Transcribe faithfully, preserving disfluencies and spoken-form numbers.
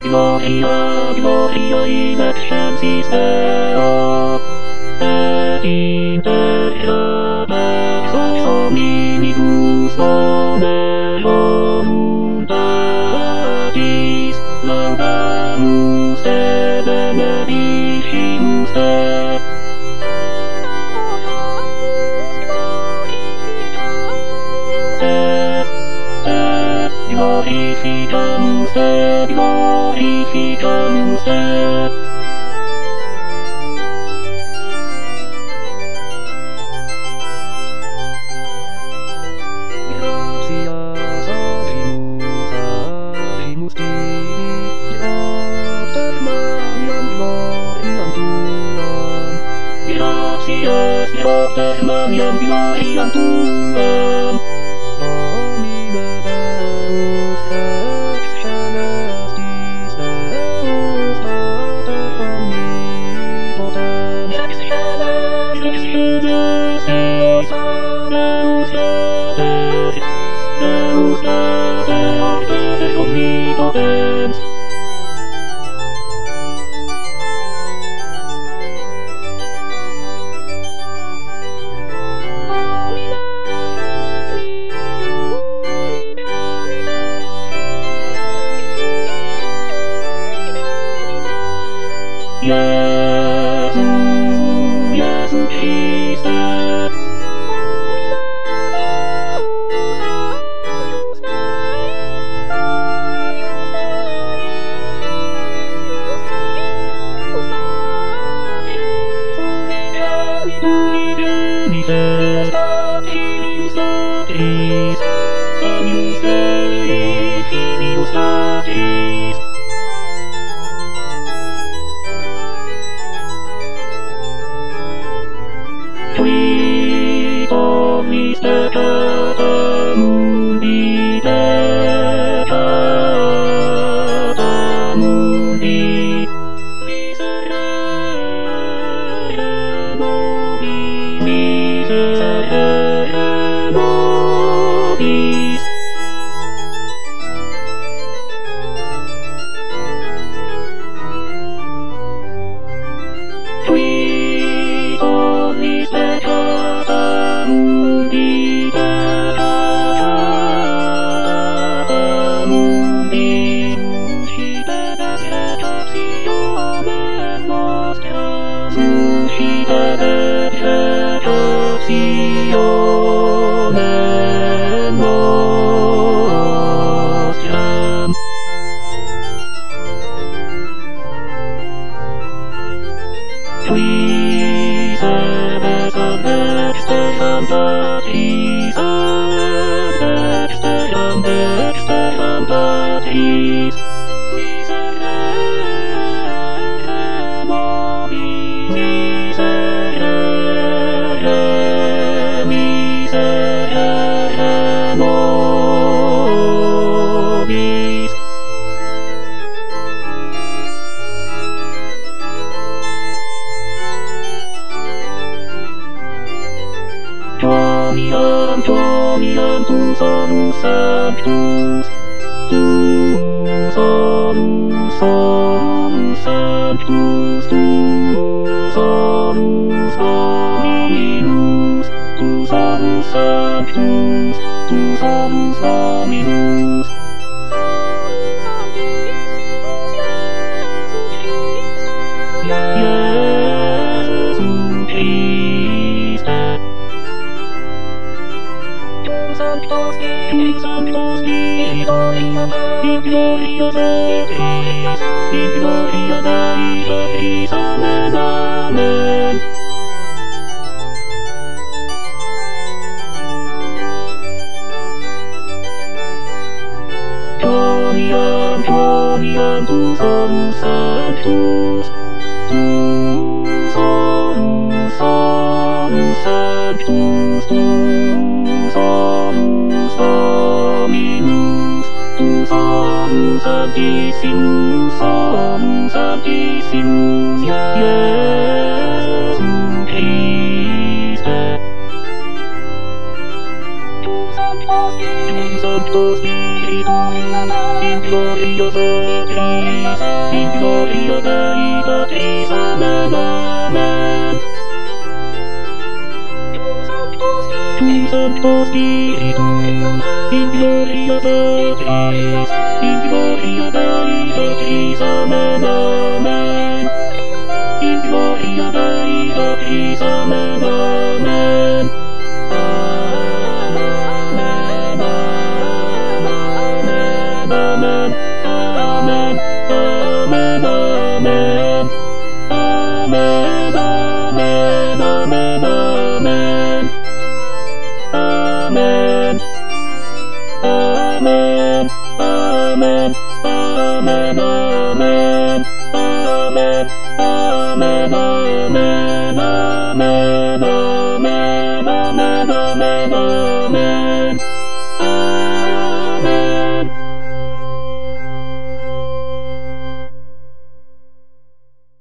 Gloria, Gloria in excelsis Deo, et inter habes hominibus nomen Mutatis, laudamus te benedicimus te. Glorificamus te, glorificamus te. Gratias agimus, agimus tibi, grata maniam gloriam tuam. Gratias grata maniam gloriam tuam. Domine Deus ex celestis, Deus Pater omnipotens, ex celestis, Deus Pater, Deus Pater omnipotens. Jesu, Jesu Christe. Unites Patris Patris, Agnus Dei Filius Patris. Qui omnis peccata mundi, peccata mundi, miserere nobis, miserere nobis. Qui omnis peccata mundi, peccata mundi, suscite degregationem nostram, suscite degregationem nostram. Qui sebes ad exteram Patris, ad exteram, exteram Patris, miserere nobis, miserere, miserere nobis. Quoniam, quoniam tu sonus sanctus, tu sonus, sonus sanctus, tu sonus Dominus, tu sonus sanctus, tu sonus Dominus. Jesu Christe. Sanctus Dei, Sanctus Dei, Gloria Dei, Gloria Dei, in Gloria Dei Patris, Amen, Amen. Quoniam, quoniam tu sonus sanctus, tu sonus, sonus sanctus, tu sonus Dominus, tu sonus sanctissimus, sonus sanctissimus, Jesu Christe. Tu Sanctus Dei, Sanctus Dei, In glory of the trees, in glory of the trees, amen, amen. Tu Santo Spiritus, in glory of the trees, in glory of the trees, amen, amen. In glory of the trees, amen, amen. Amen, amen, amen, amen, amen, amen, amen, amen, amen, amen, amen, amen, amen, amen, amen, amen.